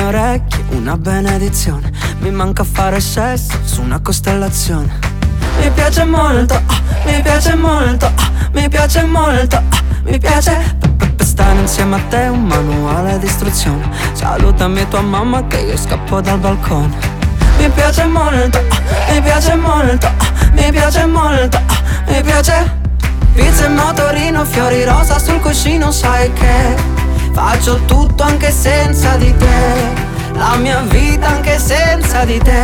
mie orecchie una benedizione. Mi manca fare sesso su una costellazione. Mi piace molto, mi piace molto, mi piace molto, mi piace stare insieme a te è un manuale di istruzione. Salutami tua mamma che io scappo dal balcone. Mi piace molto, mi piace molto, mi piace molto, mi piace. Pizza e motorino, fiori rosa sul cuscino, sai che faccio tutto anche senza di te. La mia vita anche senza di te.